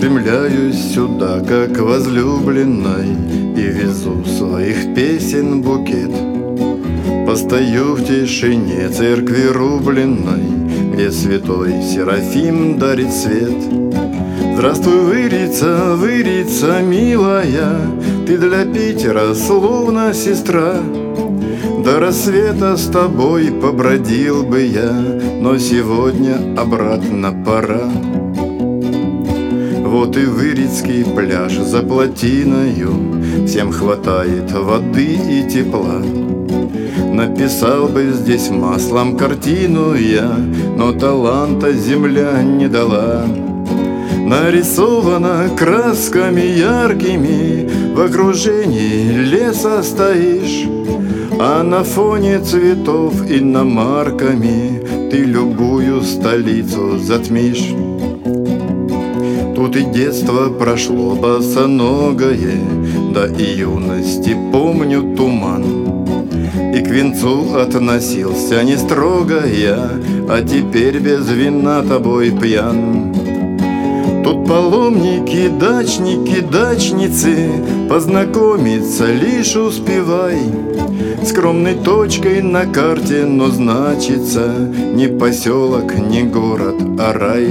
устремляюсь сюда, как возлюбленной, и везу своих песен букет. Постою в тишине церкви рубленной, где святой Серафим дарит свет. Здравствуй, Вырица, Вырица, милая, ты для Питера словно сестра. До рассвета с тобой побродил бы я, но сегодня обратно пора. Вот и Вырицкий пляж за плотиною, всем хватает воды и тепла. Написал бы здесь маслом картину я, но таланта земля не дала. Нарисована красками яркими, в окружении леса стоишь, а на фоне цветов иномарками ты любую столицу затмишь. Тут и детство прошло босоногое, да и юности помню туман. И к венцу относился не строго я, а теперь без вина тобой пьян. Тут паломники, дачники, дачницы, познакомиться лишь успевай. Скромной точкой на карте, но значится не поселок, не город, а рай.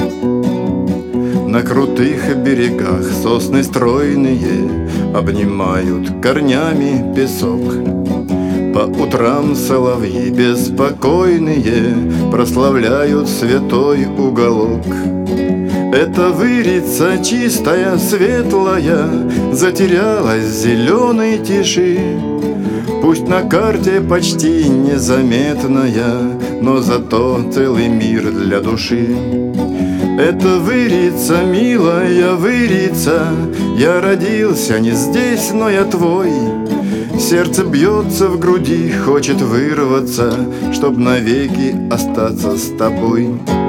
На крутых берегах сосны стройные обнимают корнями песок. По утрам соловьи беспокойные прославляют святой уголок. Эта Вырица чистая, светлая затерялась в зеленой тиши. Пусть на карте почти незаметная, но зато целый мир для души. Это Вырица, милая Вырица, я родился не здесь, но я твой. Сердце бьется в груди, хочет вырваться, чтоб навеки остаться с тобой.